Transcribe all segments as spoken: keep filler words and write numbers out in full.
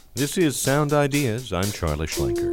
This is Sound Ideas. I'm Charlie Schlenker.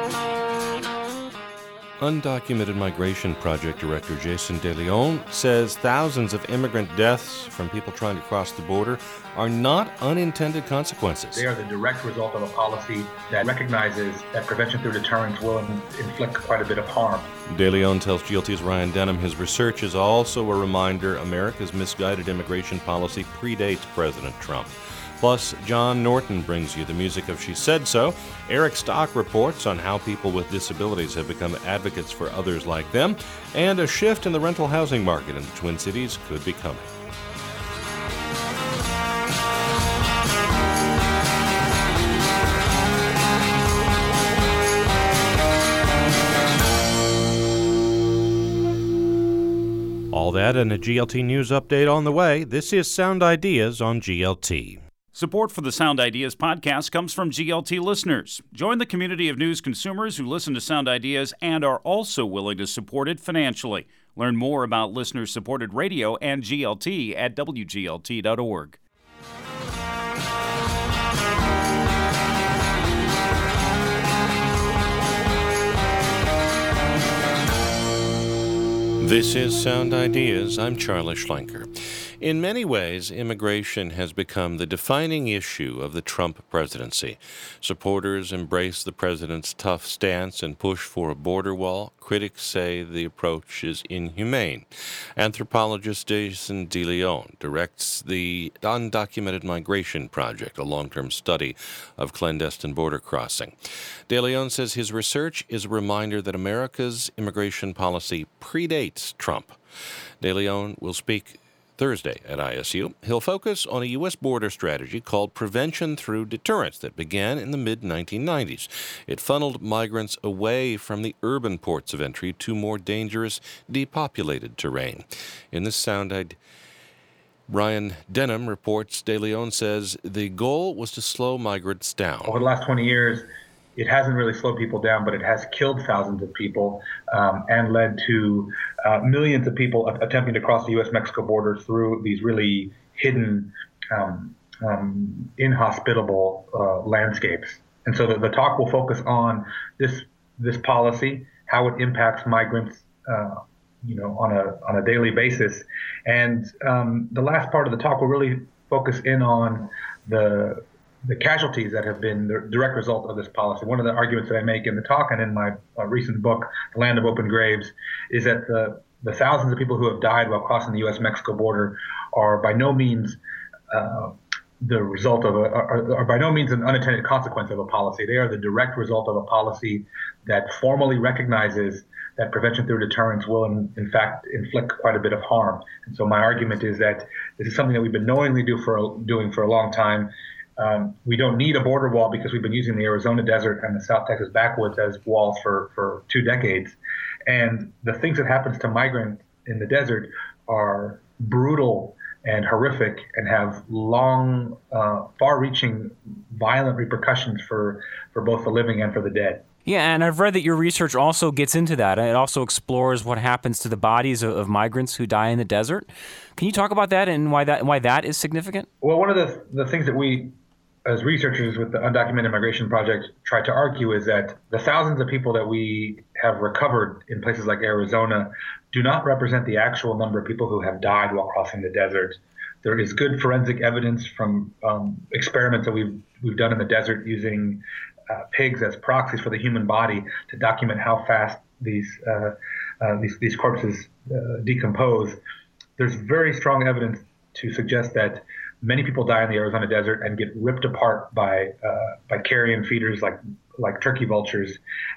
Undocumented Migration Project Director Jason De Leon says thousands of immigrant deaths from people trying to cross the border are not unintended consequences. They are the direct result of a policy that recognizes that prevention through deterrence will inflict quite a bit of harm. De Leon tells G L T's Ryan Denham his research is also a reminder America's misguided immigration policy predates President Trump. Plus, John Norton brings you the music of She Said So. Eric Stock reports on how people with disabilities have become advocates for others like them. And a shift in the rental housing market in the Twin Cities could be coming. All that and a G L T News update on the way. This is Sound Ideas on G L T. Support for the Sound Ideas podcast comes from G L T listeners. Join the community of news consumers who listen to Sound Ideas and are also willing to support it financially. Learn more about listener-supported radio and G L T at W G L T dot org. This is Sound Ideas. I'm Charlie Schlenker. In many ways, immigration has become the defining issue of the Trump presidency. Supporters embrace the president's tough stance and push for a border wall. Critics say the approach is inhumane. Anthropologist Jason De Leon directs the Undocumented Migration Project, a long-term study of clandestine border crossing. De Leon says his research is a reminder that America's immigration policy predates Trump. De Leon will speak Thursday at I S U. He'll focus on a U S border strategy called Prevention Through Deterrence that began in the mid nineteen nineties. It funneled migrants away from the urban ports of entry to more dangerous, depopulated terrain. In this sound, I'd Ryan Denham reports De Leon says the goal was to slow migrants down. Over the last twenty years, it hasn't really slowed people down, but it has killed thousands of people um, and led to uh, millions of people attempting to cross the U S Mexico border through these really hidden, um, um, inhospitable uh, landscapes. And so the, the talk will focus on this this policy, how it impacts migrants, uh, you know, on a on a daily basis. And um, the last part of the talk will really focus in on the the casualties that have been the direct result of this policy. One of the arguments that I make in the talk and in my uh, recent book, The Land of Open Graves, is that the, the thousands of people who have died while crossing the U S Mexico border are by no means uh, the result of a, are, are by no means an unintended consequence of a policy. They are the direct result of a policy that formally recognizes that prevention through deterrence will, in, in fact, inflict quite a bit of harm. And so my argument is that this is something that we've been knowingly do for doing for a long time. Um, we don't need a border wall because we've been using the Arizona desert and the South Texas backwoods as walls for, for two decades. And the things that happens to migrants in the desert are brutal and horrific and have long, uh, far-reaching, violent repercussions for, for both the living and for the dead. Yeah, and I've read that your research also gets into that. It also explores what happens to the bodies of, of migrants who die in the desert. Can you talk about that and why that why that is significant? Well, one of the the things that we, as researchers with the Undocumented Migration Project, try to argue is that the thousands of people that we have recovered in places like Arizona do not represent the actual number of people who have died while crossing the desert. There is good forensic evidence from um, experiments that we've we've done in the desert using uh, pigs as proxies for the human body to document how fast these uh, uh, these, these corpses uh, decompose. There's very strong evidence to suggest that many people die in the Arizona desert and get ripped apart by uh, by carrion feeders like like turkey vultures,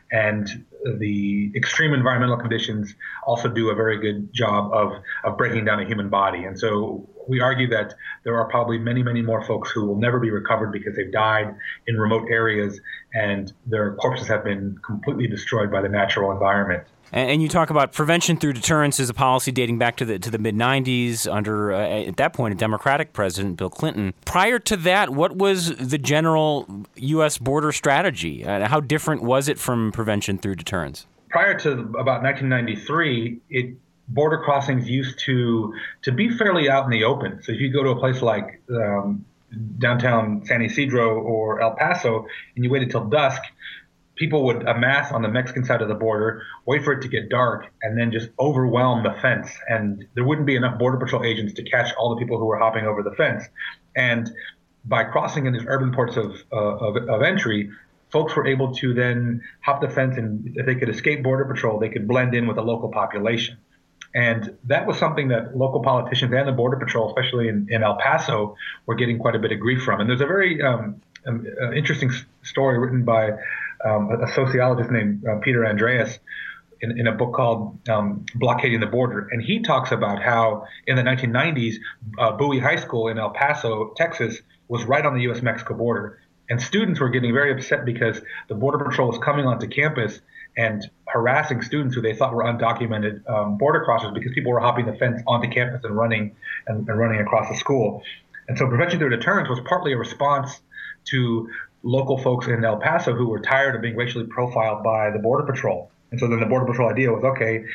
and the extreme environmental conditions also do a very good job of of breaking down a human body. And so we argue that there are probably many, many more folks who will never be recovered because they've died in remote areas and their corpses have been completely destroyed by the natural environment. And you talk about prevention through deterrence as a policy dating back to the to the mid nineties under, uh, at that point, a Democratic president, Bill Clinton. Prior to that, what was the general U S border strategy? Uh, how different was it from prevention through deterrence? Prior to about nineteen ninety-three, it border crossings used to to be fairly out in the open. So if you go to a place like um, downtown San Ysidro or El Paso, and you waited till dusk, people would amass on the Mexican side of the border, wait for it to get dark, and then just overwhelm the fence. And there wouldn't be enough Border Patrol agents to catch all the people who were hopping over the fence. And by crossing in these urban ports of, uh, of, of entry, folks were able to then hop the fence, and if they could escape Border Patrol, they could blend in with the local population. And that was something that local politicians and the Border Patrol, especially in, in El Paso, were getting quite a bit of grief from. And there's a very um, um, uh, interesting s- story written by um, a, a sociologist named uh, Peter Andreas in, in a book called um, Blockading the Border. And he talks about how in the nineteen nineties, uh, Bowie High School in El Paso, Texas, was right on the U S Mexico border. And students were getting very upset because the Border Patrol was coming onto campus and harassing students who they thought were undocumented um, border crossers, because people were hopping the fence onto campus and running and, and running across the school. And so Prevention Through Deterrence was partly a response to local folks in El Paso who were tired of being racially profiled by the Border Patrol. And so then the Border Patrol idea was, okay,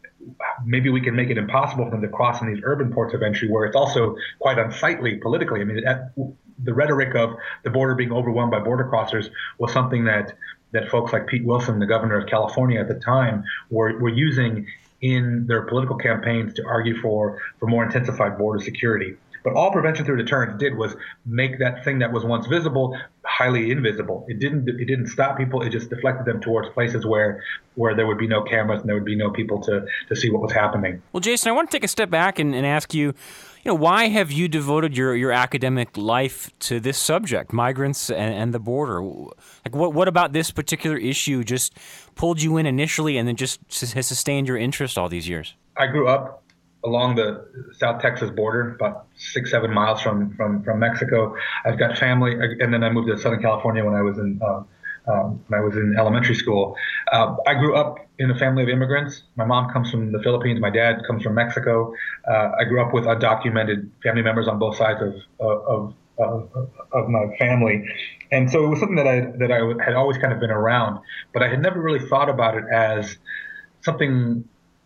maybe we can make it impossible for them to cross in these urban ports of entry where it's also quite unsightly politically. I mean, at, the rhetoric of the border being overwhelmed by border crossers was something that that folks like Pete Wilson, the governor of California at the time, were, were using in their political campaigns to argue for, for more intensified border security. But all Prevention Through Deterrence did was make that thing that was once visible highly invisible. It didn't it didn't stop people. It just deflected them towards places where where there would be no cameras and there would be no people to, to see what was happening. Well, Jason, I want to take a step back and, and ask you, you know, why have you devoted your, your academic life to this subject, migrants and, and the border? Like, what what about this particular issue just pulled you in initially and then just has sustained your interest all these years? I grew up along the South Texas border, about six, seven miles from, from, from Mexico. I've got family, and then I moved to Southern California when I was in um, um, when I was in elementary school. Uh, I grew up in a family of immigrants. My mom comes from the Philippines. My dad comes from Mexico. Uh, I grew up with undocumented family members on both sides of of, of of my family, and so it was something that I that I had always kind of been around, but I had never really thought about it as something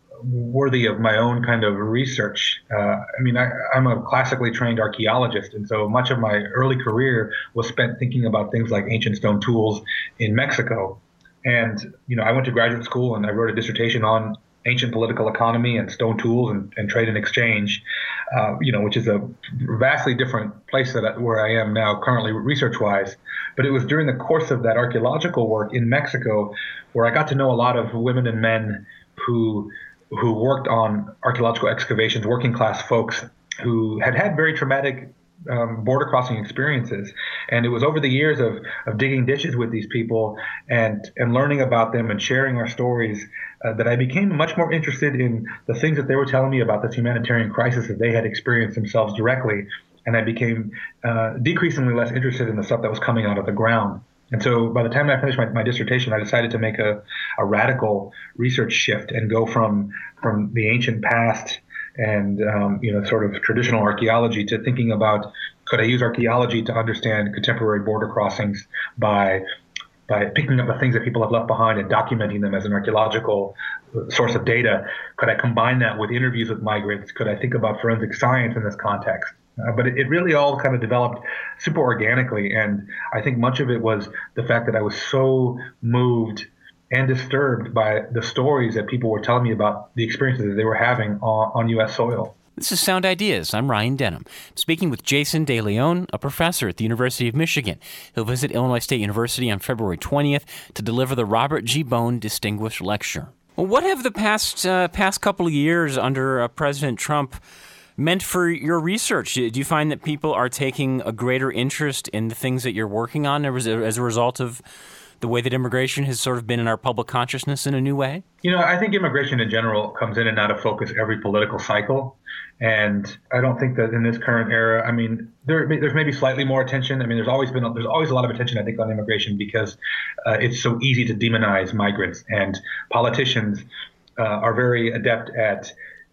worthy of my own kind of research. Uh, I mean, I, I'm a classically trained archaeologist, and so much of my early career was spent thinking about things like ancient stone tools in Mexico. And, you know, I went to graduate school and I wrote a dissertation on ancient political economy and stone tools and, and trade and exchange, uh, you know, which is a vastly different place that I, where I am now currently research-wise. But it was during the course of that archaeological work in Mexico where I got to know a lot of women and men who who worked on archaeological excavations, working class folks who had had very traumatic um, border crossing experiences. And it was over the years of, of digging ditches with these people and, and learning about them and sharing our stories uh, that I became much more interested in the things that they were telling me about this humanitarian crisis that they had experienced themselves directly. And I became uh, decreasingly less interested in the stuff that was coming out of the ground. And so by the time I finished my, my dissertation, I decided to make a, a radical research shift and go from from the ancient past and um, you know sort of traditional archaeology to thinking about, could I use archaeology to understand contemporary border crossings by by picking up the things that people have left behind and documenting them as an archaeological source of data? Could I combine that with interviews with migrants? Could I think about forensic science in this context? Uh, but it, it really all kind of developed super organically. And I think much of it was the fact that I was so moved and disturbed by the stories that people were telling me about the experiences that they were having on, on U S soil. This is Sound Ideas. I'm Ryan Denham, speaking with Jason DeLeon, a professor at the University of Michigan. He'll visit Illinois State University on February twentieth to deliver the Robert G. Bone Distinguished Lecture. Well, what have the past uh, past couple of years under uh, President Trump meant for your research? Do you find that people are taking a greater interest in the things that you're working on as a result of the way that immigration has sort of been in our public consciousness in a new way? You know, I think immigration in general comes in and out of focus every political cycle. And I don't think that in this current era, I mean, there, there's maybe slightly more attention. I mean, there's always been, there's always a lot of attention, I think, on immigration because uh, it's so easy to demonize migrants. And politicians uh, are very adept at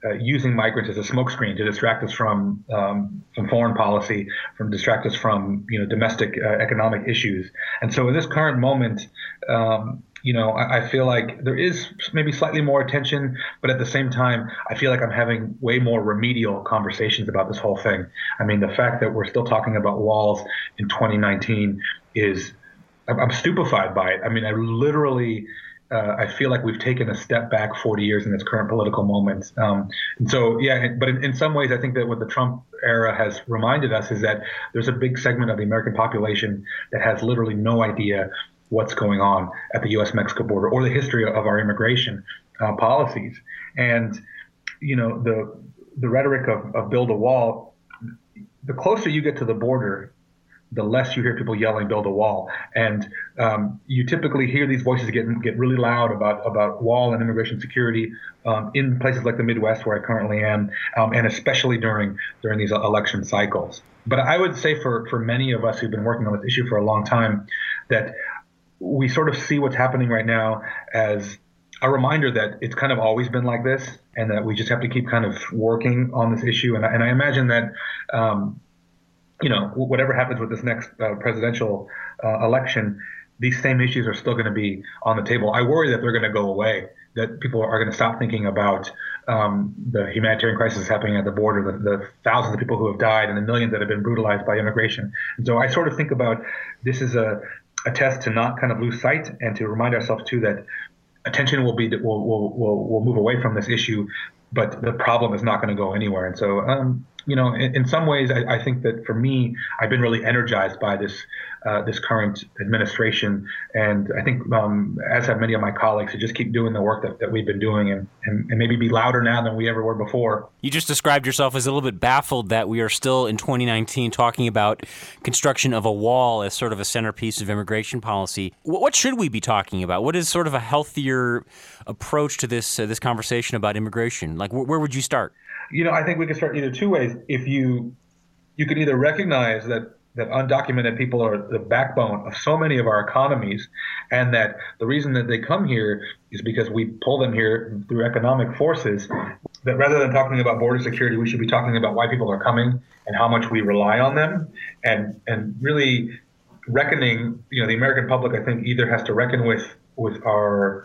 uh, using migrants as a smokescreen to distract us from um, from foreign policy, from distract us from you know domestic uh, economic issues. And so in this current moment, um, you know, I, I feel like there is maybe slightly more attention, but at the same time, I feel like I'm having way more remedial conversations about this whole thing. I mean, the fact that we're still talking about walls in twenty nineteen is, I'm, I'm stupefied by it. I mean, I literally. Uh, I feel like we've taken a step back forty years in this current political moment. Um, and so, yeah, but in, in some ways, I think that what the Trump era has reminded us is that there's a big segment of the American population that has literally no idea what's going on at the U S Mexico border or the history of our immigration uh, policies. And, you know, the the rhetoric of, of build a wall, the closer you get to the border, the less you hear people yelling, build a wall. And um, you typically hear these voices get get really loud about, about wall and immigration security um, in places like the Midwest, where I currently am, um, and especially during during these election cycles. But I would say for, for many of us who've been working on this issue for a long time, that we sort of see what's happening right now as a reminder that it's kind of always been like this, and that we just have to keep kind of working on this issue. And, and I imagine that um, you know, whatever happens with this next uh, presidential uh, election, these same issues are still going to be on the table. I worry that they're going to go away, that people are going to stop thinking about um, the humanitarian crisis happening at the border, the, the thousands of people who have died, and the millions that have been brutalized by immigration. And so I sort of think about this as a, a test to not kind of lose sight, and to remind ourselves too that attention will be will will will, will move away from this issue, but the problem is not going to go anywhere. And so, um, you know, in, in some ways, I, I think that for me, I've been really energized by this uh, this current administration. And I think, um, as have many of my colleagues, to just keep doing the work that, that we've been doing, and, and, and maybe be louder now than we ever were before. You just described yourself as a little bit baffled that we are still in twenty nineteen talking about construction of a wall as sort of a centerpiece of immigration policy. What should we be talking about? What is sort of a healthier approach to this uh, this conversation about immigration? Like, wh- where would you start? You know, I think we can start either two ways. If you you can either recognize that that undocumented people are the backbone of so many of our economies, and that the reason that they come here is because we pull them here through economic forces, that rather than talking about border security, we should be talking about why people are coming and how much we rely on them, and and really reckoning, you know, the American public, I think, either has to reckon with with our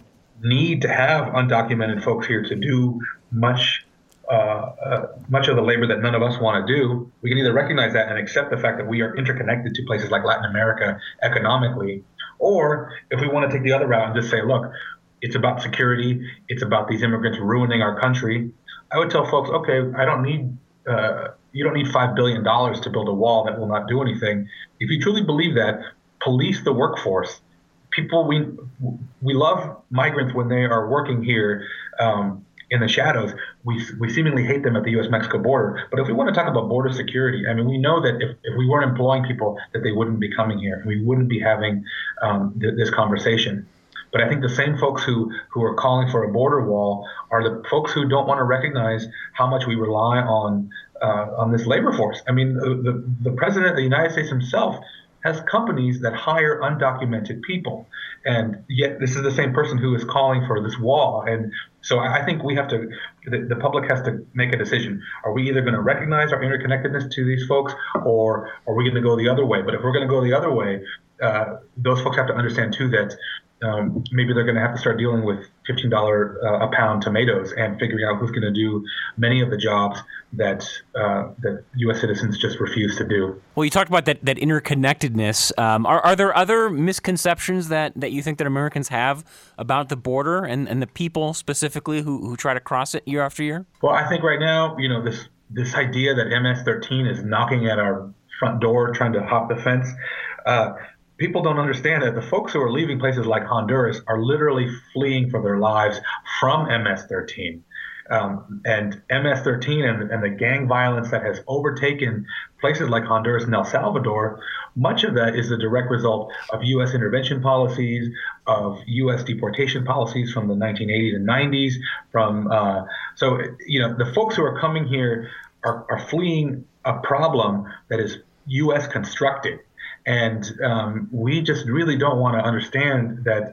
need to have undocumented folks here to do much Uh, uh, much of the labor that none of us want to do. We can either recognize that and accept the fact that we are interconnected to places like Latin America economically, or if we want to take the other route and just say, look, it's about security, it's about these immigrants ruining our country, I would tell folks, okay, I don't need, uh, you don't need five billion dollars to build a wall that will not do anything. If you truly believe that, police the workforce. People, we we love migrants when they are working here um, in the shadows. We we seemingly hate them at the U S Mexico border. But if we want to talk about border security, I mean, we know that if, if we weren't employing people, that they wouldn't be coming here. We wouldn't be having um, th- this conversation. But I think the same folks who, who are calling for a border wall are the folks who don't want to recognize how much we rely on uh, on this labor force. I mean, the, the, the president of the United States himself has companies that hire undocumented people. And yet this is the same person who is calling for this wall. And so I think we have to, the, the public has to make a decision. Are we either going to recognize our interconnectedness to these folks, or are we going to go the other way? But if we're going to go the other way, uh, those folks have to understand too that um, maybe they're going to have to start dealing with fifteen dollars uh, a pound tomatoes and figuring out who's going to do many of the jobs that uh, that U S citizens just refuse to do. Well, you talked about that, that interconnectedness. Um, are, are there other misconceptions that, that you think that Americans have about the border and, and the people specifically who, who try to cross it year after year? Well, I think right now, you know, this this idea that M S thirteen is knocking at our front door, trying to hop the fence, uh, people don't understand that the folks who are leaving places like Honduras are literally fleeing for their lives from M S thirteen. Um, and M S thirteen and, and the gang violence that has overtaken places like Honduras and El Salvador, much of that is the direct result of U S intervention policies, of U S deportation policies from the nineteen eighties and nineties. From uh, so, you know, the folks who are coming here are, are fleeing a problem that is U S constructed. And um, we just really don't want to understand that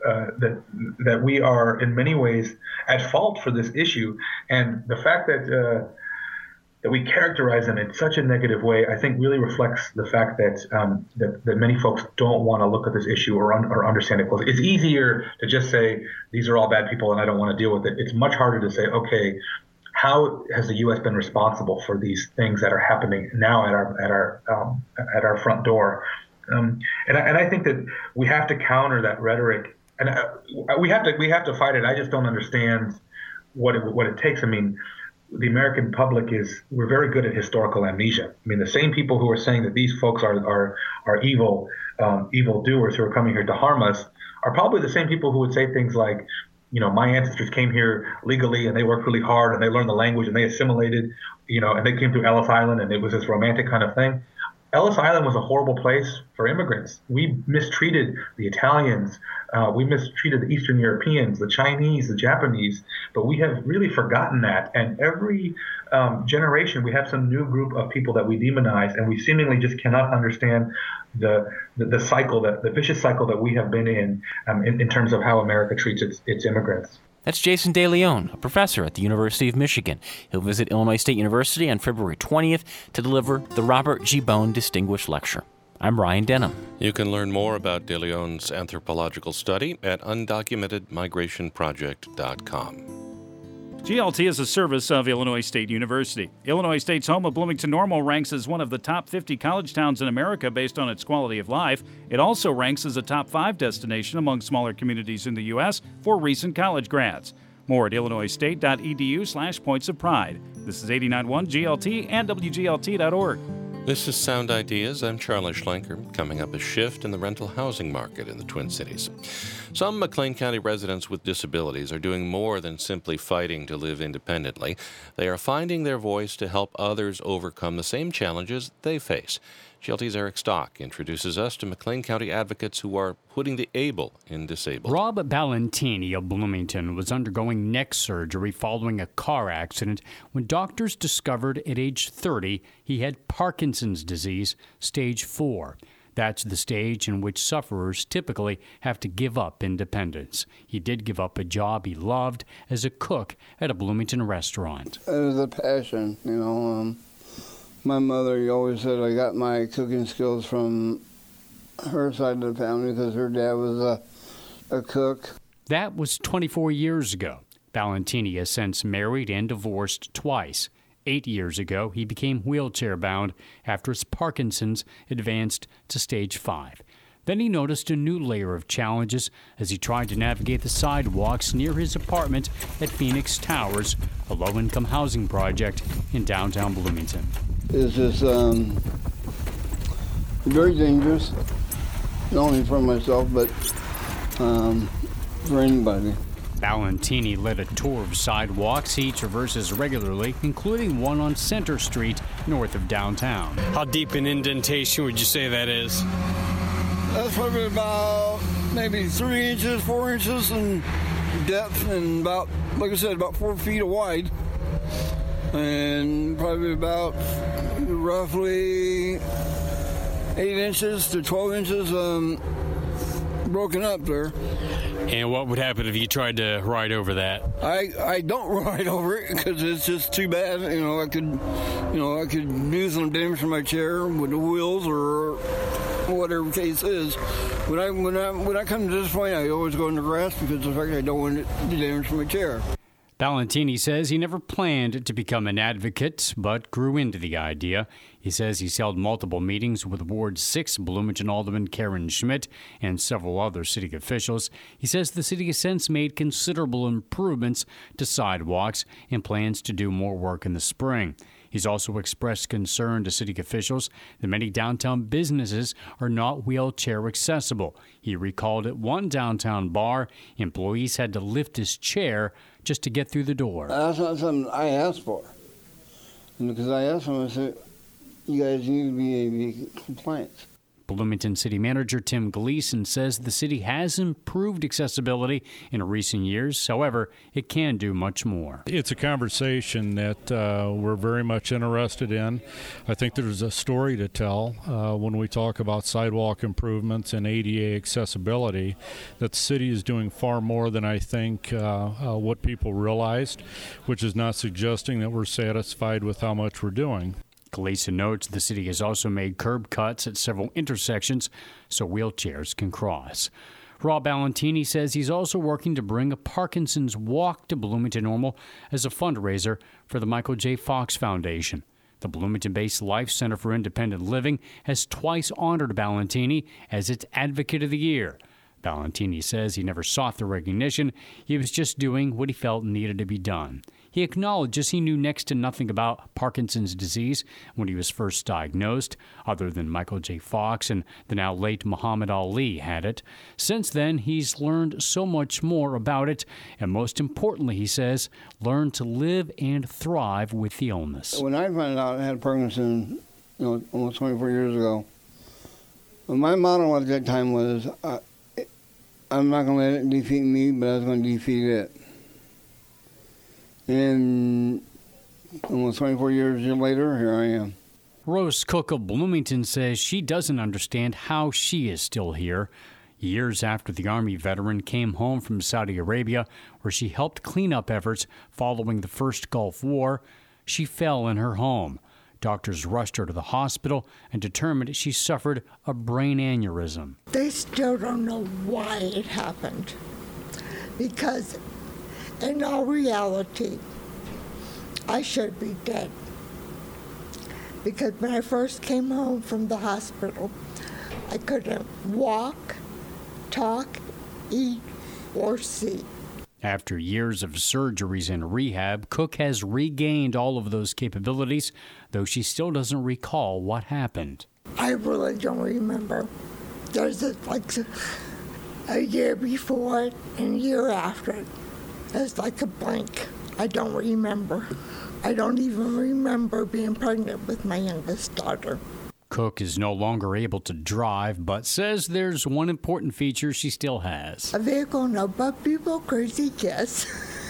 uh, that that we are in many ways at fault for this issue, and the fact that uh, that we characterize them in such a negative way, I think, really reflects the fact that um, that, that many folks don't want to look at this issue or un- or understand it closely. It's easier to just say these are all bad people and I don't want to deal with it. It's much harder to say, okay, how has the U S been responsible for these things that are happening now at our at our um, at our front door? Um, and, I, and I think that we have to counter that rhetoric, and uh, we have to we have to fight it. I just don't understand what it, what it takes. I mean, the American public is we're very good at historical amnesia. I mean, the same people who are saying that these folks are are are evil um, evil doers who are coming here to harm us are probably the same people who would say things like, you know, my ancestors came here legally and they worked really hard and they learned the language and they assimilated, you know, and they came to Ellis Island and it was this romantic kind of thing. Ellis Island was a horrible place for immigrants. We mistreated the Italians. Uh, we mistreated the Eastern Europeans, the Chinese, the Japanese. But we have really forgotten that. And every um, generation, we have some new group of people that we demonize, and we seemingly just cannot understand the the, the cycle, that, the vicious cycle that we have been in, um, in in terms of how America treats its, its immigrants. That's Jason DeLeon, a professor at the University of Michigan. He'll visit Illinois State University on February twentieth to deliver the Robert G. Bone Distinguished Lecture. I'm Ryan Denham. You can learn more about DeLeon's anthropological study at undocumented migration project dot com. G L T is a service of Illinois State University. Illinois State's home of Bloomington-Normal ranks as one of the top fifty college towns in America based on its quality of life. It also ranks as a top five destination among smaller communities in the U S for recent college grads. More at illinois state dot e d u slash points of pride. This is eighty-nine point one G L T and W G L T dot org. This is Sound Ideas. I'm Charlie Schlenker. Coming up, a shift in the rental housing market in the Twin Cities. Some McLean County residents with disabilities are doing more than simply fighting to live independently. They are finding their voice to help others overcome the same challenges they face. G L T's Eric Stock introduces us to McLean County advocates who are putting the able in disabled. Rob Ballantini of Bloomington was undergoing neck surgery following a car accident when doctors discovered at age thirty he had Parkinson's disease, stage four. That's the stage in which sufferers typically have to give up independence. He did give up a job he loved as a cook at a Bloomington restaurant. It was a passion, you know. Um, my mother always said I got my cooking skills from her side of the family because her dad was a, a cook. That was twenty-four years ago. Ballantini has since married and divorced twice. Eight years ago, he became wheelchair-bound after his Parkinson's advanced to stage five. Then he noticed a new layer of challenges as he tried to navigate the sidewalks near his apartment at Phoenix Towers, a low-income housing project in downtown Bloomington. It's just um, very dangerous, not only for myself, but um, for anybody. Ballantini led a tour of sidewalks he traverses regularly, including one on Center Street, north of downtown. How deep an indentation would you say that is? That's probably about maybe three inches, four inches in depth, and about, like I said, about four feet wide. And probably about roughly eight inches to twelve inches um, broken up there. And what would happen if you tried to ride over that? I, I don't ride over it because it's just too bad. You know, I could, you know, I could do some damage to my chair with the wheels or whatever the case is. When I when I when I come to this point, I always go in the grass because the fact I don't want it to damage my chair. Ballantini says he never planned to become an advocate, but grew into the idea. He says he's held multiple meetings with Ward six Bloomington Alderman Karen Schmidt and several other city officials. He says the city has since made considerable improvements to sidewalks and plans to do more work in the spring. He's also expressed concern to city officials that many downtown businesses are not wheelchair accessible. He recalled at one downtown bar, employees had to lift his chair just to get through the door. That's not something I asked for. And because I asked them, I said, you guys need to be A D A compliant. Bloomington City Manager Tim Gleason says the city has improved accessibility in recent years. However, it can do much more. It's a conversation that uh, we're very much interested in. I think there's a story to tell uh, when we talk about sidewalk improvements and A D A accessibility, that the city is doing far more than I think uh, uh, what people realized, which is not suggesting that we're satisfied with how much we're doing. Gleason notes the city has also made curb cuts at several intersections so wheelchairs can cross. Rob Valentini says he's also working to bring a Parkinson's Walk to Bloomington Normal as a fundraiser for the Michael J. Fox Foundation. The Bloomington-based Life Center for Independent Living has twice honored Valentini as its Advocate of the Year. Valentini says he never sought the recognition. He was just doing what he felt needed to be done. He acknowledges he knew next to nothing about Parkinson's disease when he was first diagnosed, other than Michael J. Fox and the now late Muhammad Ali had it. Since then, he's learned so much more about it, and most importantly, he says, learned to live and thrive with the illness. When I found out I had Parkinson's, you know, almost twenty-four years ago, my motto at that time was, uh, I'm not going to let it defeat me, but I was going to defeat it. And almost twenty-four years later, here I am. Rose Cook of Bloomington says she doesn't understand how she is still here. Years after the Army veteran came home from Saudi Arabia, where she helped clean up efforts following the first Gulf War, she fell in her home. Doctors rushed her to the hospital and determined she suffered a brain aneurysm. They still don't know why it happened. Because in all reality, I should be dead. Because when I first came home from the hospital, I couldn't walk, talk, eat, or see. After years of surgeries and rehab, Cook has regained all of those capabilities, though she still doesn't recall what happened. I really don't remember. There's a, like a year before it and a year after it. It's like a blank. I don't remember. I don't even remember being pregnant with my youngest daughter. Cook is no longer able to drive, but says there's one important feature she still has. A vehicle, no, but people crazy, yes.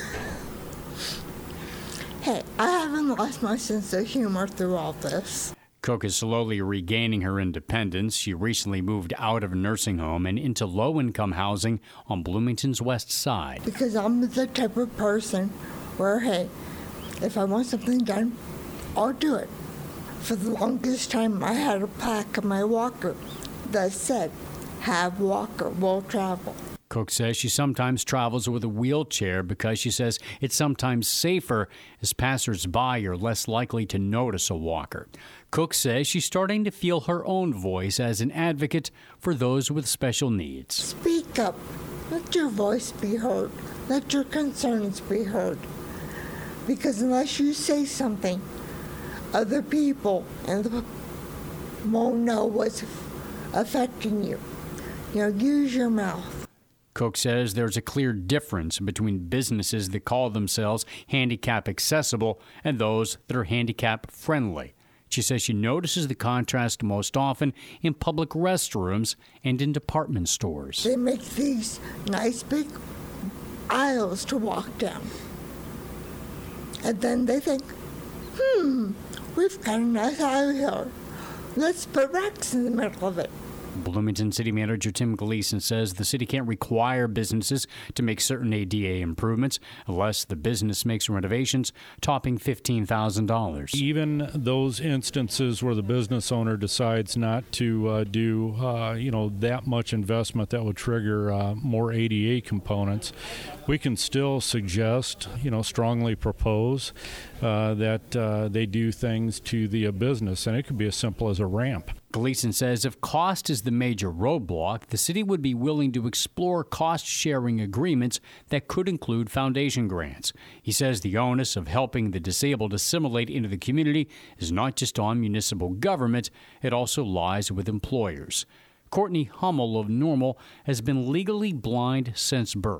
Hey, I haven't lost my sense of humor through all this. Cook is slowly regaining her independence. She recently moved out of a nursing home and into low-income housing on Bloomington's west side. Because I'm the type of person where, hey, if I want something done, I'll do it. For the longest time, I had a plaque on my walker that said, have walker, will travel. Cook says she sometimes travels with a wheelchair because she says it's sometimes safer as passers-by are less likely to notice a walker. Cook says she's starting to feel her own voice as an advocate for those with special needs. Speak up. Let your voice be heard. Let your concerns be heard. Because unless you say something, other people and the won't know what's affecting you. You know, use your mouth. Cook says there's a clear difference between businesses that call themselves handicap accessible and those that are handicap friendly. She says she notices the contrast most often in public restrooms and in department stores. They make these nice big aisles to walk down. And then they think, hmm, we've got a nice aisle here. Let's put racks in the middle of it. Bloomington City Manager Tim Gleason says the city can't require businesses to make certain A D A improvements unless the business makes renovations topping fifteen thousand dollars. Even those instances where the business owner decides not to uh, do, uh, you know, that much investment that would trigger uh, more A D A components, we can still suggest, you know, strongly propose uh, that uh, they do things to the uh, business, and it could be as simple as a ramp. Gleason says if cost is the major roadblock, the city would be willing to explore cost-sharing agreements that could include foundation grants. He says the onus of helping the disabled assimilate into the community is not just on municipal government, it also lies with employers. Courtney Hummel of Normal has been legally blind since birth.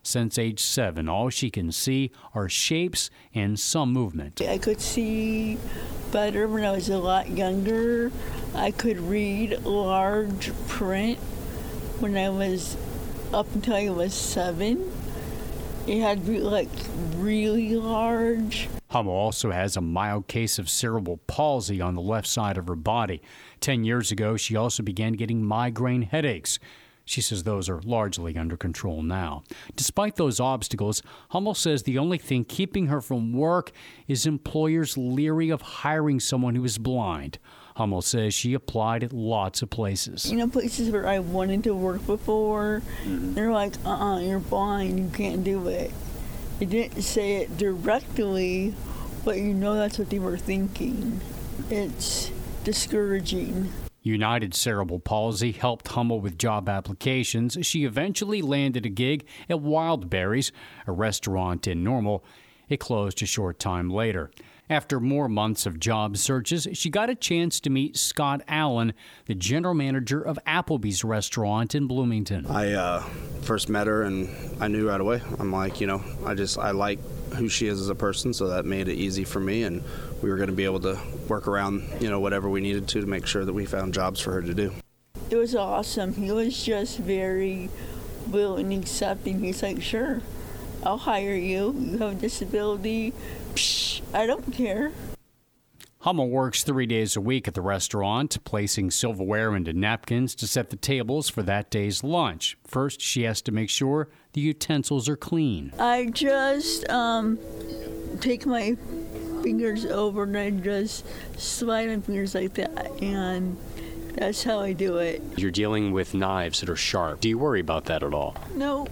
Since age seven, all she can see are shapes and some movement. I could see better when I was a lot younger. I could read large print when I was up until I was seven. It had to be like really large. Hummel also has a mild case of cerebral palsy on the left side of her body. Ten years ago, she also began getting migraine headaches. She says those are largely under control now. Despite those obstacles, Hummel says the only thing keeping her from work is employers leery of hiring someone who is blind. Hummel says she applied at lots of places. You know, places where I wanted to work before, they're like, uh-uh, you're blind, you can't do it. They didn't say it directly, but you know that's what they were thinking. It's discouraging. United Cerebral Palsy helped Hummel with job applications. She eventually landed a gig at Wildberries, a restaurant in Normal. It closed a short time later. After more months of job searches, she got a chance to meet Scott Allen, the general manager of Applebee's restaurant in Bloomington. I uh, first met her and I knew right away. I'm like, you know, I just, I like who she is as a person, so that made it easy for me, and we were going to be able to work around, you know, whatever we needed to to make sure that we found jobs for her to do. It was awesome. He was just very willing and accepting. He's like, sure, I'll hire you. You have a disability. Psh, I don't care. Hummel works three days a week at the restaurant, placing silverware into napkins to set the tables for that day's lunch. First, she has to make sure the utensils are clean. I just um, take my fingers over and I just slide my fingers like that, and that's how I do it. You're dealing with knives that are sharp. Do you worry about that at all? No.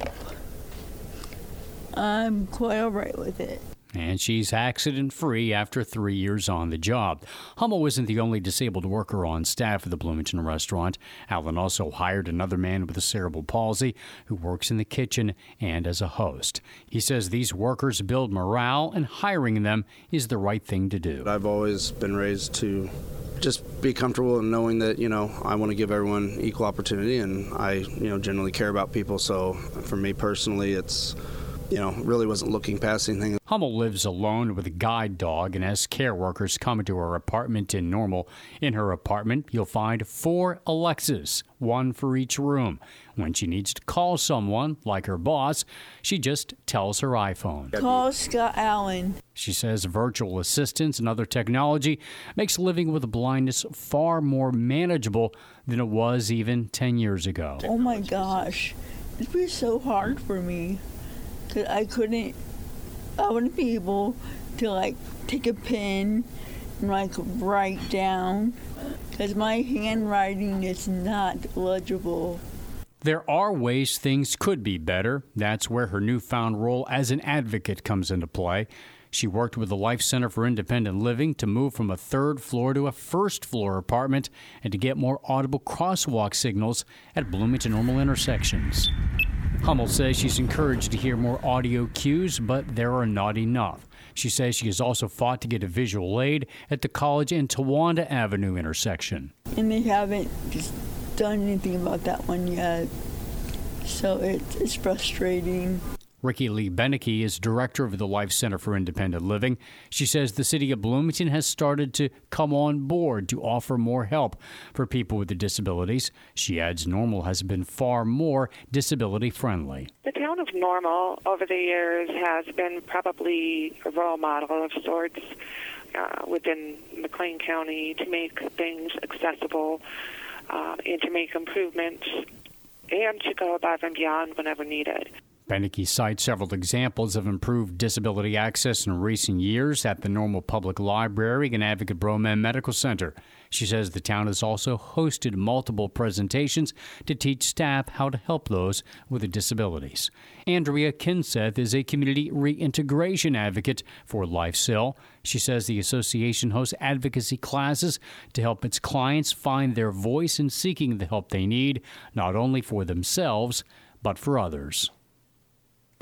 I'm quite all right with it. And she's accident-free after three years on the job. Hummel isn't the only disabled worker on staff at the Bloomington restaurant. Allen also hired another man with a cerebral palsy who works in the kitchen and as a host. He says these workers build morale, and hiring them is the right thing to do. I've always been raised to just be comfortable in knowing that, you know, I want to give everyone equal opportunity, and I, you know, generally care about people. So for me personally, it's, you know, really wasn't looking past anything. Hummel lives alone with a guide dog and has care workers come into her apartment in Normal. In her apartment, you'll find four Alexas, one for each room. When she needs to call someone, like her boss, she just tells her iPhone. Call Scott Allen. She says virtual assistants and other technology makes living with blindness far more manageable than it was even ten years ago. Oh my gosh, it was so hard for me. Cause I couldn't, I wouldn't be able to like take a pen and like write down, because my handwriting is not legible. There are ways things could be better. That's where her newfound role as an advocate comes into play. She worked with the Life Center for Independent Living to move from a third floor to a first floor apartment and to get more audible crosswalk signals at Bloomington Normal intersections. Hummel says she's encouraged to hear more audio cues, but there are not enough. She says she has also fought to get a visual aid at the College and Towanda Avenue intersection. And they haven't done anything about that one yet, so it, it's frustrating. Ricky Lee Beneke is director of the Life Center for Independent Living. She says the city of Bloomington has started to come on board to offer more help for people with disabilities. She adds Normal has been far more disability friendly. The town of Normal over the years has been probably a role model of sorts uh, within McLean County to make things accessible uh, and to make improvements and to go above and beyond whenever needed. Beneke cites several examples of improved disability access in recent years at the Normal Public Library and Advocate Broman Medical Center. She says the town has also hosted multiple presentations to teach staff how to help those with disabilities. Andrea Kinseth is a community reintegration advocate for LifeSil. She says the association hosts advocacy classes to help its clients find their voice in seeking the help they need, not only for themselves, but for others.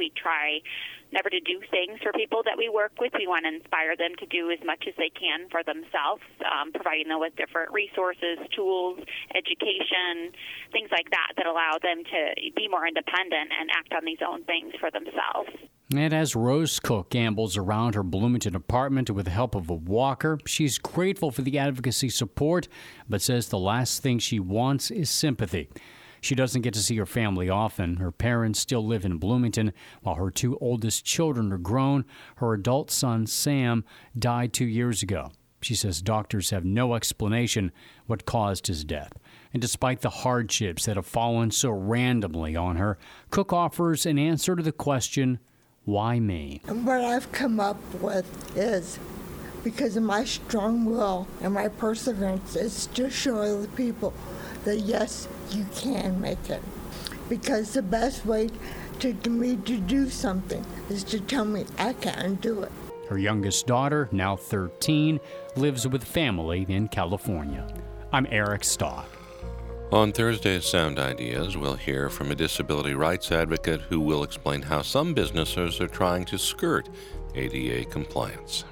We try never to do things for people that we work with. We want to inspire them to do as much as they can for themselves, um, providing them with different resources, tools, education, things like that that allow them to be more independent and act on these own things for themselves. And as Rose Cook gambles around her Bloomington apartment with the help of a walker, she's grateful for the advocacy support, but says the last thing she wants is sympathy. She doesn't get to see her family often. Her parents still live in Bloomington, while her two oldest children are grown. Her adult son, Sam, died two years ago. She says doctors have no explanation what caused his death. And despite the hardships that have fallen so randomly on her, Cook offers an answer to the question, why me? And what I've come up with is, because of my strong will and my perseverance, is to show other people that yes, you can make it. Because the best way to get me to do something is to tell me I can do it. Her youngest daughter, now thirteen, lives with family in California. I'm Eric Stock. On Thursday's Sound Ideas, we'll hear from a disability rights advocate who will explain how some businesses are trying to skirt A D A compliance.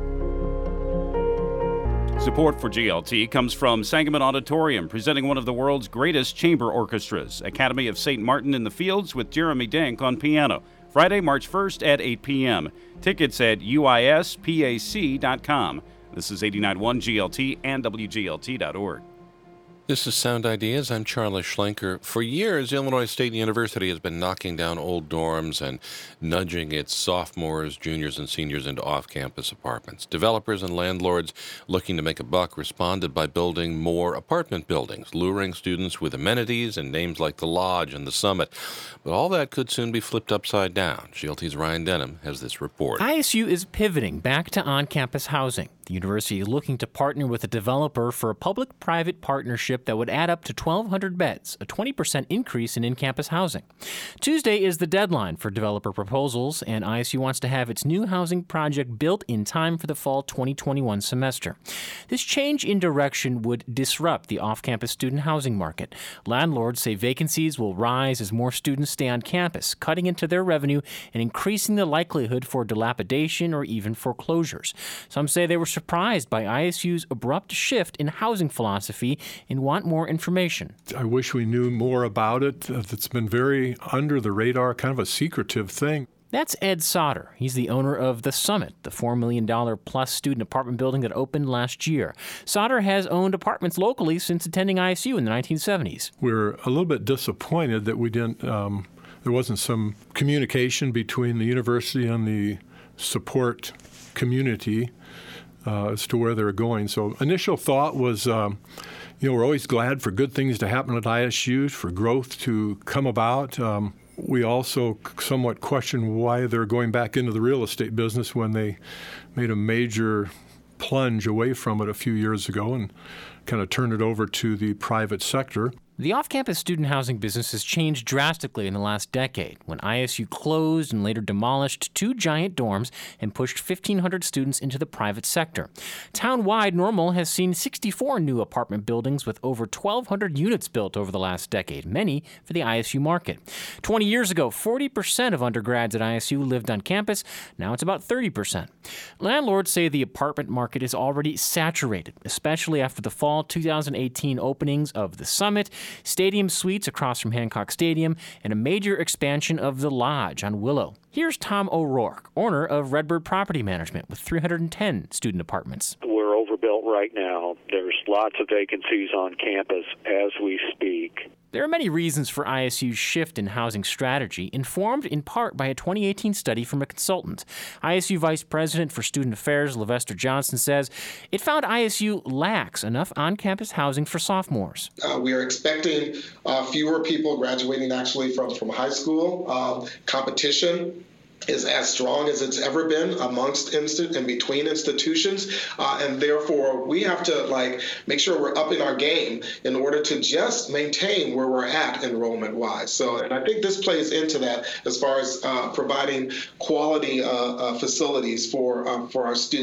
Support for G L T comes from Sangamon Auditorium, presenting one of the world's greatest chamber orchestras, Academy of Saint Martin in the Fields with Jeremy Denk on piano. Friday, March first at eight p.m. Tickets at U I S P A C dot com. This is eighty-nine point one G L T and W G L T dot org. This is Sound Ideas. I'm Charles Schlenker. For years, Illinois State University has been knocking down old dorms and nudging its sophomores, juniors, and seniors into off-campus apartments. Developers and landlords looking to make a buck responded by building more apartment buildings, luring students with amenities and names like the Lodge and the Summit. But all that could soon be flipped upside down. G L T's Ryan Denham has this report. I S U is pivoting back to on-campus housing. The university is looking to partner with a developer for a public-private partnership that would add up to twelve hundred beds, a twenty percent increase in in-campus housing. Tuesday is the deadline for developer proposals, and I S U wants to have its new housing project built in time for the fall twenty twenty-one semester. This change in direction would disrupt the off-campus student housing market. Landlords say vacancies will rise as more students stay on campus, cutting into their revenue and increasing the likelihood for dilapidation or even foreclosures. Some say they were surprised by I S U's abrupt shift in housing philosophy and want more information. I wish we knew more about it. It's been very under the radar, kind of a secretive thing. That's Ed Sauter. He's the owner of The Summit, the four million dollars plus student apartment building that opened last year. Sauter has owned apartments locally since attending I S U in the nineteen seventies. We're a little bit disappointed that we didn't, um, there wasn't some communication between the university and the support community uh, as to where they're going. So initial thought was, um, you know, we're always glad for good things to happen at I S U, for growth to come about. Um, we also somewhat question why they're going back into the real estate business when they made a major plunge away from it a few years ago and kind of turned it over to the private sector. The off-campus student housing business has changed drastically in the last decade when I S U closed and later demolished two giant dorms and pushed fifteen hundred students into the private sector. Town-wide, Normal has seen sixty-four new apartment buildings with over twelve hundred units built over the last decade, many for the I S U market. twenty years ago, forty percent of undergrads at I S U lived on campus. Now it's about thirty percent. Landlords say the apartment market is already saturated, especially after the fall two thousand eighteen openings of The Summit, Stadium Suites across from Hancock Stadium, and a major expansion of The Lodge on Willow. Here's Tom O'Rourke, owner of Redbird Property Management with three hundred ten student apartments. We're overbuilt right now. There's lots of vacancies on campus as we speak. There are many reasons for I S U's shift in housing strategy, informed in part by a twenty eighteen study from a consultant. I S U Vice President for Student Affairs, Levester Johnson, says it found I S U lacks enough on-campus housing for sophomores. Uh, we are expecting uh, fewer people graduating actually from, from high school. Um, competition is as strong as it's ever been amongst instant and between institutions, uh, and therefore we have to like make sure we're upping our game in order to just maintain where we're at enrollment wise. So, and I think this plays into that as far as uh, providing quality uh, uh, facilities for uh, for our students.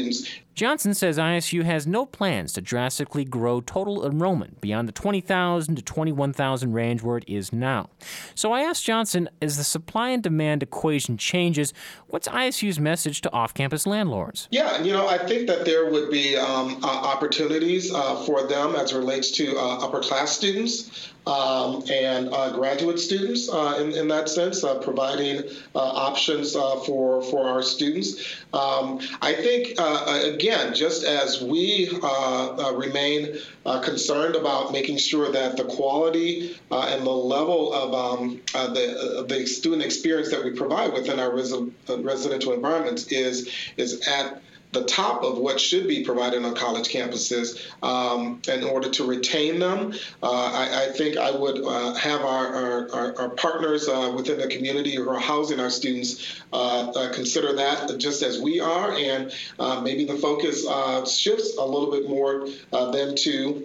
Johnson says I S U has no plans to drastically grow total enrollment beyond the twenty thousand to twenty-one thousand range where it is now. So I asked Johnson, as the supply and demand equation changes, what's I S U's message to off-campus landlords? Yeah, you know, I think that there would be um, uh, opportunities uh, for them as it relates to uh, upper-class students. Um, and uh, graduate students uh, in, in that sense, uh, providing uh, options uh, for, for our students. Um, I think, uh, again, just as we uh, uh, remain uh, concerned about making sure that the quality uh, and the level of um, uh, the, uh, the student experience that we provide within our res- residential environments is, is at the top of what should be provided on college campuses um, in order to retain them. Uh, I, I think I would uh, have our, our, our partners uh, within the community who are housing our students uh, uh, consider that just as we are, and uh, maybe the focus uh, shifts a little bit more uh, then to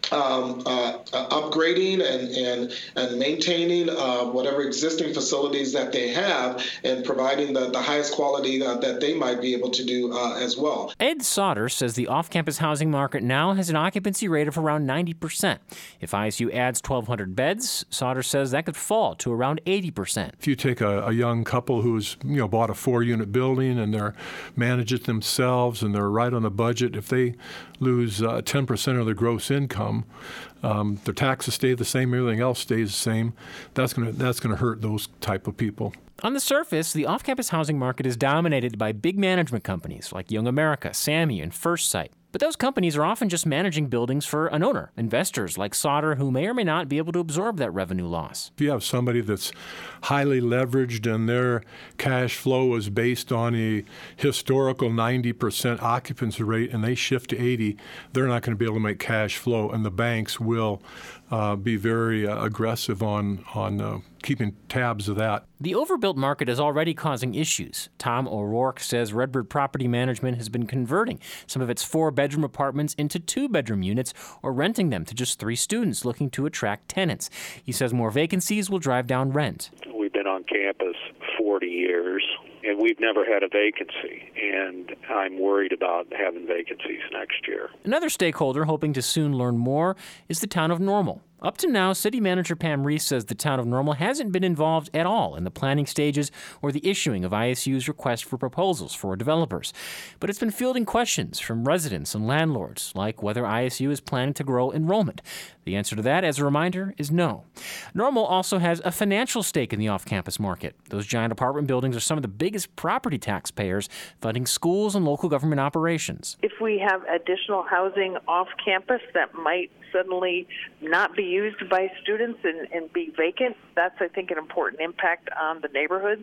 Um, uh, uh, upgrading and, and, and maintaining uh, whatever existing facilities that they have and providing the, the highest quality uh, that they might be able to do uh, as well. Ed Sauter says the off-campus housing market now has an occupancy rate of around ninety percent. If I S U adds twelve hundred beds, Sauter says that could fall to around eighty percent. If you take a, a young couple who's you know bought a four-unit building and they're manage it themselves and they're right on a budget, if they lose uh, ten percent of their gross income, Um, their taxes stay the same, everything else stays the same. That's gonna that's gonna hurt those type of people. On the surface, the off-campus housing market is dominated by big management companies like Young America, Sammy, and First Site. But those companies are often just managing buildings for an owner, investors like Sauter, who may or may not be able to absorb that revenue loss. If you have somebody that's highly leveraged and their cash flow is based on a historical ninety percent occupancy rate and they shift to eighty, they're not going to be able to make cash flow, and the banks will uh, be very uh, aggressive on, on uh, keeping tabs of that. The overbuilt market is already causing issues. Tom O'Rourke says Redbird Property Management has been converting some of its four-bedroom apartments into two-bedroom units or renting them to just three students looking to attract tenants. He says more vacancies will drive down rent. We've been on campus forty years, and we've never had a vacancy, and I'm worried about having vacancies next year. Another stakeholder hoping to soon learn more is the town of Normal. Up to now, City Manager Pam Reese says the town of Normal hasn't been involved at all in the planning stages or the issuing of I S U's request for proposals for developers. But it's been fielding questions from residents and landlords, like whether I S U is planning to grow enrollment. The answer to that, as a reminder, is no. Normal also has a financial stake in the off-campus market. Those giant apartment buildings are some of the biggest property taxpayers, funding schools and local government operations. If we have additional housing off-campus that might suddenly not be used by students and, and be vacant, that's, I think, an important impact on the neighborhoods.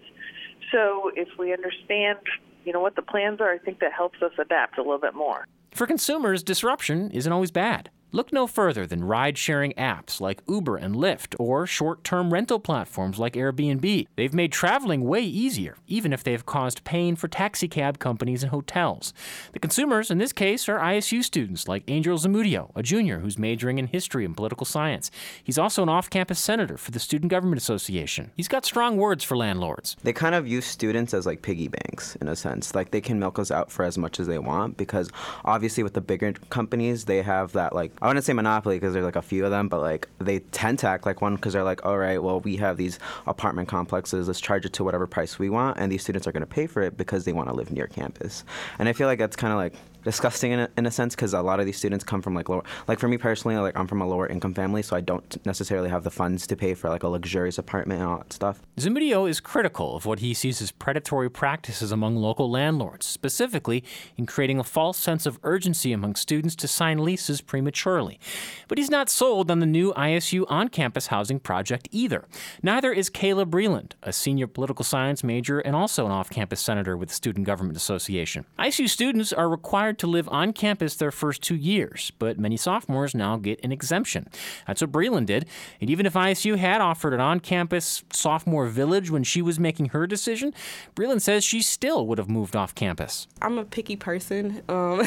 So if we understand, you know, what the plans are, I think that helps us adapt a little bit more. For consumers, disruption isn't always bad. Look no further than ride-sharing apps like Uber and Lyft or short-term rental platforms like Airbnb. They've made traveling way easier, even if they've caused pain for taxi cab companies and hotels. The consumers, in this case, are I S U students like Angel Zamudio, a junior who's majoring in history and political science. He's also an off-campus senator for the Student Government Association. He's got strong words for landlords. They kind of use students as like piggy banks, in a sense. Like, they can milk us out for as much as they want, because obviously with the bigger companies, they have that, like, I wouldn't say monopoly because there's like a few of them, but like they tend to act like one because they're like, all right, well, we have these apartment complexes, let's charge it to whatever price we want, and these students are going to pay for it because they want to live near campus. And I feel like that's kind of like disgusting in a, in a sense, because a lot of these students come from like lower, like for me personally, like I'm from a lower income family, so I don't necessarily have the funds to pay for like a luxurious apartment and all that stuff. Zamudio is critical of what he sees as predatory practices among local landlords, specifically in creating a false sense of urgency among students to sign leases prematurely. But he's not sold on the new I S U on-campus housing project either. Neither is Caleb Breland, a senior political science major and also an off-campus senator with the Student Government Association. I S U students are required to live on campus their first two years, but many sophomores now get an exemption. That's what Breland did, and even if I S U had offered an on-campus sophomore village when she was making her decision, Breland says she still would have moved off campus. I'm a picky person, um,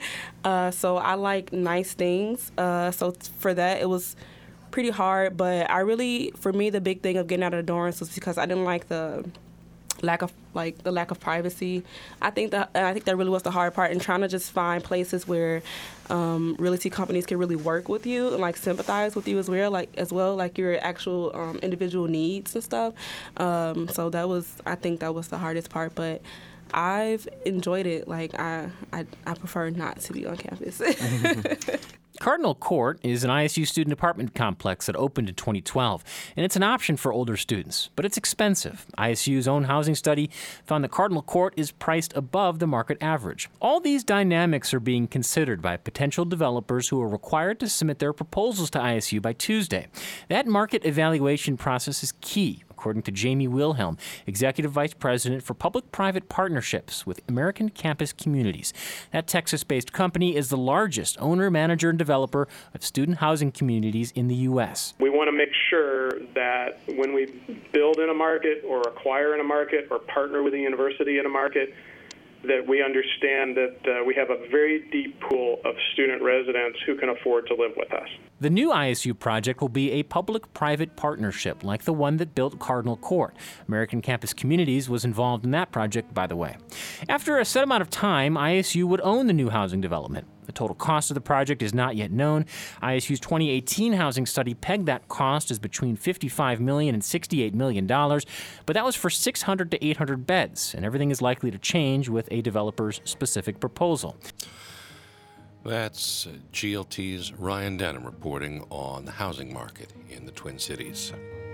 uh, so I like nice things, uh, so for that it was pretty hard, but I really, for me, the big thing of getting out of the dorms was because I didn't like the lack of like the lack of privacy. I think that I think that really was the hard part, in trying to just find places where um, real estate companies can really work with you and like sympathize with you as well, like as well, like your actual um, individual needs and stuff. Um, so that was, I think that was the hardest part, but I've enjoyed it. Like I, I, I prefer not to be on campus. Cardinal Court is an I S U student apartment complex that opened in twenty twelve, and it's an option for older students, but it's expensive. I S U's own housing study found that Cardinal Court is priced above the market average. All these dynamics are being considered by potential developers who are required to submit their proposals to I S U by Tuesday. That market evaluation process is key, according to Jamie Wilhelm, Executive Vice President for Public-Private Partnerships with American Campus Communities. That Texas-based company is the largest owner, manager, and developer of student housing communities in the U S. We want to make sure that when we build in a market or acquire in a market or partner with a university in a market, that we understand that uh, we have a very deep pool of student residents who can afford to live with us. The new I S U project will be a public-private partnership like the one that built Cardinal Court. American Campus Communities was involved in that project, by the way. After a set amount of time, I S U would own the new housing development. The total cost of the project is not yet known. I S U's twenty eighteen housing study pegged that cost as between fifty-five million dollars and sixty-eight million dollars, but that was for six hundred to eight hundred beds, and everything is likely to change with a developer's specific proposal. That's G L T's Ryan Denham reporting on the housing market in the Twin Cities.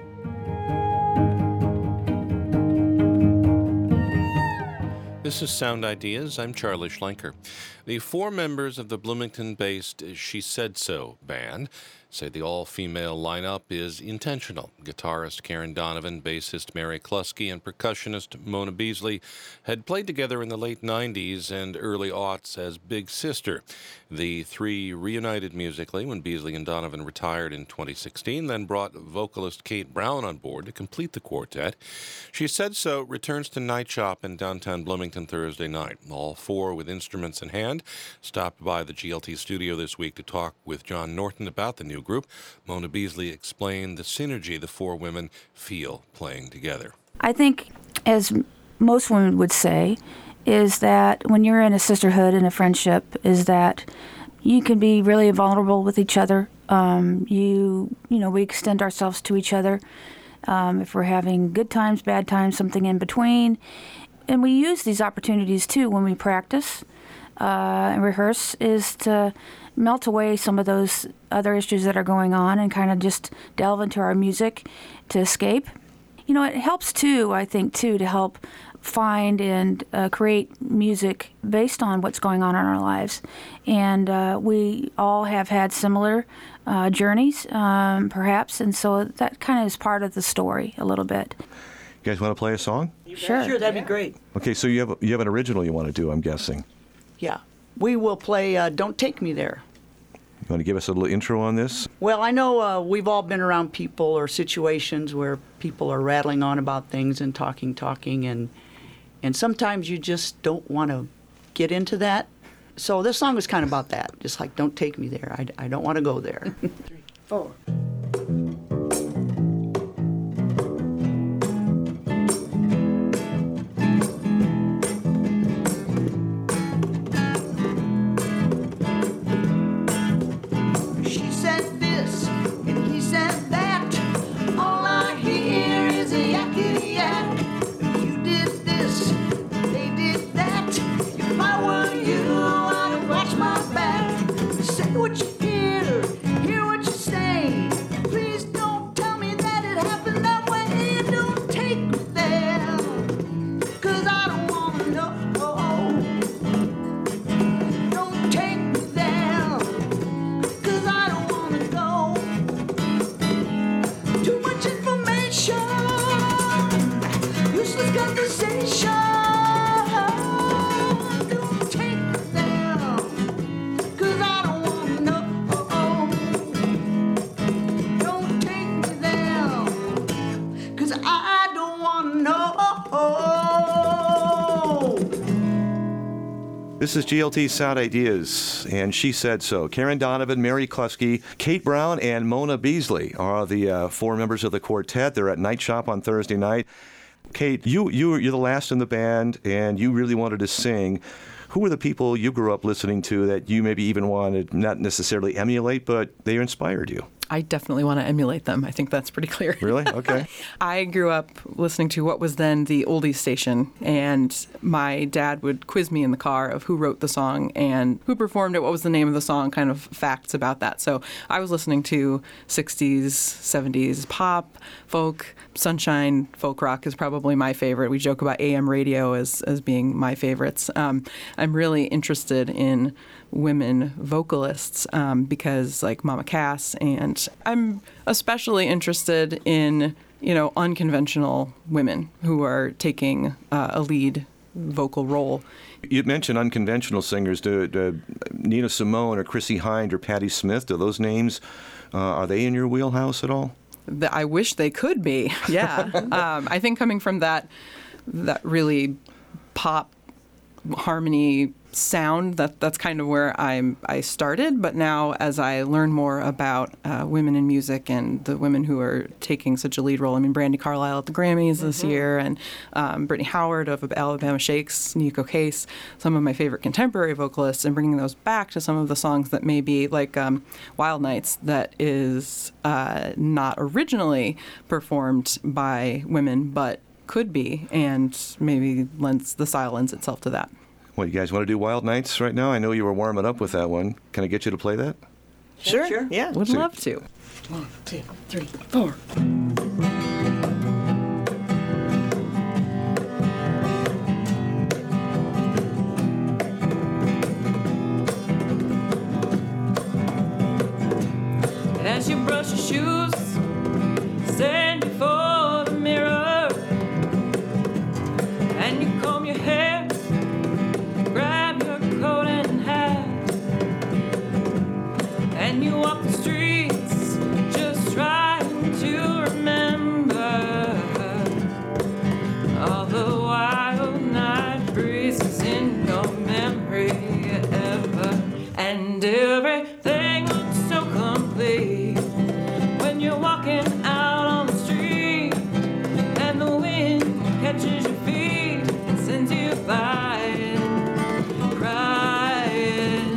This is Sound Ideas. I'm Charlie Schlenker. The four members of the Bloomington-based She Said So band say the all-female lineup is intentional. Guitarist Karen Donovan, bassist Mary Kluski, and percussionist Mona Beasley had played together in the late nineties and early aughts as Big Sister. The three reunited musically when Beasley and Donovan retired in twenty sixteen, then brought vocalist Kate Brown on board to complete the quartet. She Said So returns to Night Shop in downtown Bloomington Thursday night. All four, with instruments in hand, stopped by the G L T studio this week to talk with John Norton about the new group. Mona Beasley explained the synergy the four women feel playing together. I think, as most women would say, is that when you're in a sisterhood and a friendship, is that you can be really vulnerable with each other. Um, you, you know, we extend ourselves to each other. Um, if we're having good times, bad times, something in between. And we use these opportunities, too, when we practice uh, and rehearse, is to melt away some of those other issues that are going on and kind of just delve into our music to escape. You know, it helps, too, I think, too, to help find and uh, create music based on what's going on in our lives. And uh, we all have had similar uh, journeys, um, perhaps, and so that kind of is part of the story a little bit. You guys want to play a song? Sure. Sure, that'd be great. Okay, so you have you have an original you want to do, I'm guessing. Yeah. We will play uh, Don't Take Me There. You want to give us a little intro on this? Well, I know uh, we've all been around people or situations where people are rattling on about things and talking, talking, and and sometimes you just don't want to get into that. So this song is kind of about that, just like Don't Take Me There. I, I don't want to go there. Three, four. This is G L T Sound Ideas, and She Said So. Karen Donovan, Mary Kluski, Kate Brown, and Mona Beasley are the uh, four members of the quartet. They're at Night Shop on Thursday night. Kate, you, you, you're the last in the band, and you really wanted to sing. Who were the people you grew up listening to that you maybe even wanted, not necessarily emulate, but they inspired you? I definitely want to emulate them. I think that's pretty clear. Really? Okay. I grew up listening to what was then the oldies station, and my dad would quiz me in the car of who wrote the song and who performed it, what was the name of the song, kind of facts about that. So I was listening to sixties, seventies pop, folk, sunshine, folk rock is probably my favorite. We joke about A M radio as, as being my favorites. Um, I'm really interested in women vocalists um, because like Mama Cass, and I'm especially interested in, you know, unconventional women who are taking uh, a lead vocal role. You mentioned unconventional singers. Do, do Nina Simone or Chrissie Hynde or Patti Smith, do those names, uh, are they in your wheelhouse at all? I wish they could be, yeah. um, I think coming from that that really pop harmony sound, that that's kind of where I'm I started. But now as I learn more about uh, women in music and the women who are taking such a lead role, I mean Brandi Carlile at the Grammys mm-hmm. this year, and um, Brittany Howard of Alabama Shakes, Nico Case, some of my favorite contemporary vocalists, and bringing those back to some of the songs that maybe like um, Wild Nights, that is uh, not originally performed by women but could be, and maybe lends the style lends itself to that. Well, you guys want to do Wild Nights right now? I know you were warming up with that one. Can I get you to play that? Sure, sure. Yeah. Would So- love to. One, two, three, four. As you brush your shoes, stand before the mirror, and you comb your hair, grab your coat and hat, and you walk the streets, just trying to remember all the wild night breezes in your memory ever, and everything looks so complete when you're walking out on the street and the wind catches your feet and sends you flying, crying.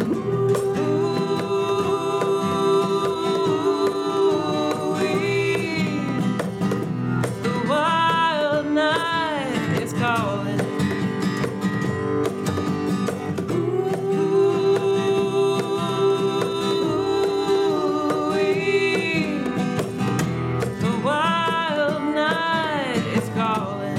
Ooh-wee. The wild night is calling. Ooh-wee. The wild night is calling.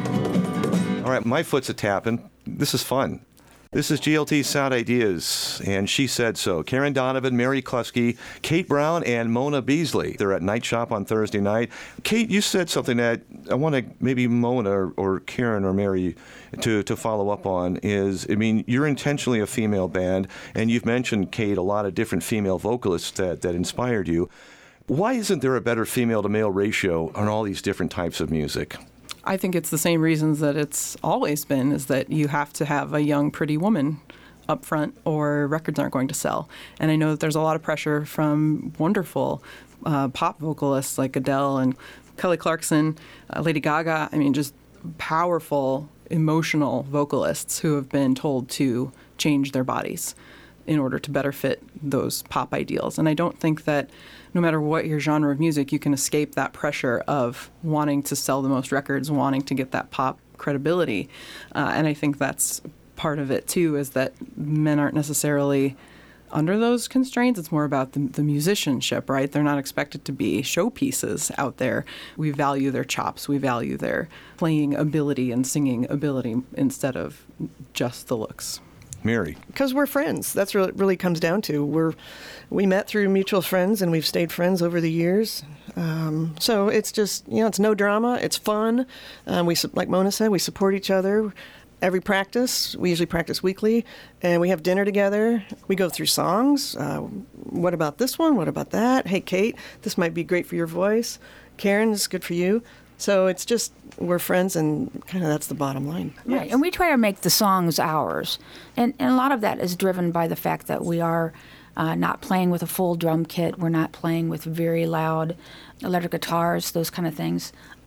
All right, my foot's a tapping. This is fun. This is G L T Sound Ideas, and She Said So. Karen Donovan, Mary Klusky, Kate Brown, and Mona Beasley. They're at Night Shop on Thursday night. Kate, you said something that I want to maybe Mona or, or Karen or Mary to, to follow up on is, I mean, you're intentionally a female band, and you've mentioned, Kate, a lot of different female vocalists that, that inspired you. Why isn't there a better female-to-male ratio on all these different types of music? I think it's the same reasons that it's always been, is that you have to have a young, pretty woman up front or records aren't going to sell. And I know that there's a lot of pressure from wonderful uh, pop vocalists like Adele and Kelly Clarkson, uh, Lady Gaga. I mean, just powerful, emotional vocalists who have been told to change their bodies in order to better fit those pop ideals. And I don't think that no matter what your genre of music, you can escape that pressure of wanting to sell the most records, wanting to get that pop credibility. Uh, and I think that's part of it, too, is that men aren't necessarily under those constraints. It's more about the, the musicianship, right? They're not expected to be showpieces out there. We value their chops. We value their playing ability and singing ability instead of just the looks. Mary. Because we're friends. That's what it really comes down to. We're we met through mutual friends, and we've stayed friends over the years. Um, so it's just, you know, it's no drama. It's fun. Um, we, like Mona said, we support each other. Every practice, we usually practice weekly, and we have dinner together. We go through songs. Uh, what about this one? What about that? Hey, Kate, this might be great for your voice. Karen, this is good for you. So it's just, we're friends, and kind of that's the bottom line. Right, and we try to make the songs ours. And, and a lot of that is driven by the fact that we are uh, not playing with a full drum kit. We're not playing with very loud electric guitars, those kind of things.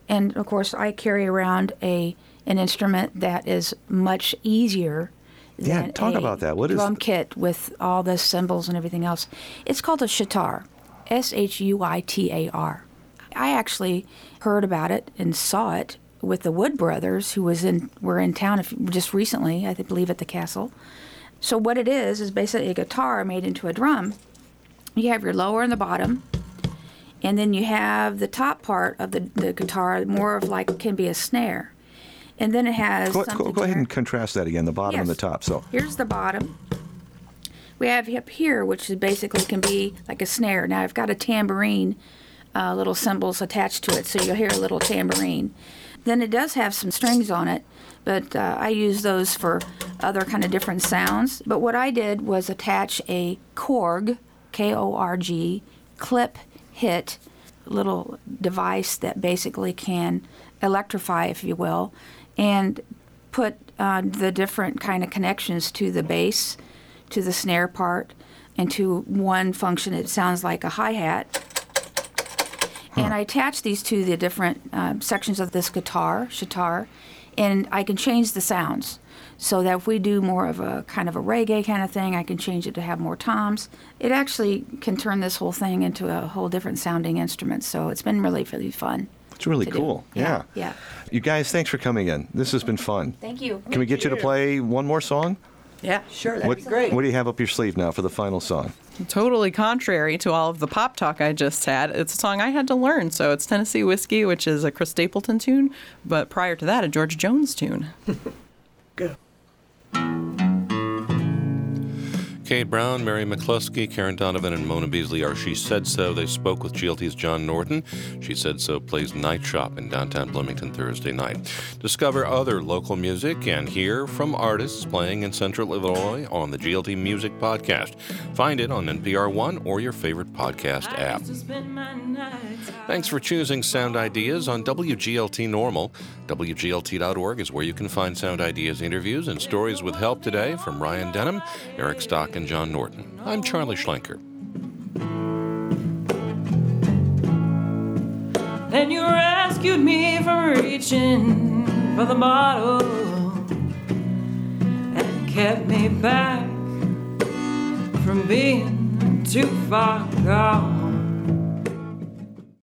And of course, I carry around a an instrument that is much easier Yeah, than talk a about that. What is drum kit with all the cymbals and everything else. It's called a shitar, S H U I T A R. I actually heard about it and saw it with the Wood Brothers, who was in were in town if, just recently, I believe, at the castle. So what it is is basically a guitar made into a drum. You have your lower and the bottom, and then you have the top part of the, the guitar, more of like can be a snare. And then it has Go, something go, go ahead there. and contrast that again, the bottom and the Yes. top. So Here's the bottom. We have up here, which is basically can be like a snare. Now I've got a tambourine, uh, little cymbals attached to it, so you'll hear a little tambourine. Then it does have some strings on it, but uh, I use those for other kind of different sounds. But what I did was attach a Korg, K O R G, clip hit little device that basically can electrify, if you will, and put uh, the different kind of connections to the bass, to the snare part, and to one function. It sounds like a hi-hat. And I attach these to the different uh, sections of this guitar, shitar, and I can change the sounds. So that if we do more of a kind of a reggae kind of thing, I can change it to have more toms. It actually can turn this whole thing into a whole different sounding instrument. So it's been really, really fun. it's really to do. cool. Yeah. Yeah. You guys, thanks for coming in. This has been fun. Thank you. Can we get you to play one more song? Yeah, sure. That'd what, be great. What do you have up your sleeve now for the final song? Totally contrary to all of the pop talk I just had, it's a song I had to learn. So it's Tennessee Whiskey, which is a Chris Stapleton tune, but prior to that, a George Jones tune. Go. Kate Brown, Mary McCluskey, Karen Donovan, and Mona Beasley are She Said So. They spoke with G L T's John Norton. She Said So plays Night Shop in downtown Bloomington Thursday night. Discover other local music and hear from artists playing in Central Illinois on the G L T Music Podcast. Find it on N P R One or your favorite podcast app. Thanks for choosing Sound Ideas on W G L T Normal. W G L T dot org is where you can find Sound Ideas interviews and stories with help today from Ryan Denham, Eric Stock, and John Norton. I'm Charlie Schlenker. Then you rescued me from reaching for the bottle and kept me back from being too far gone.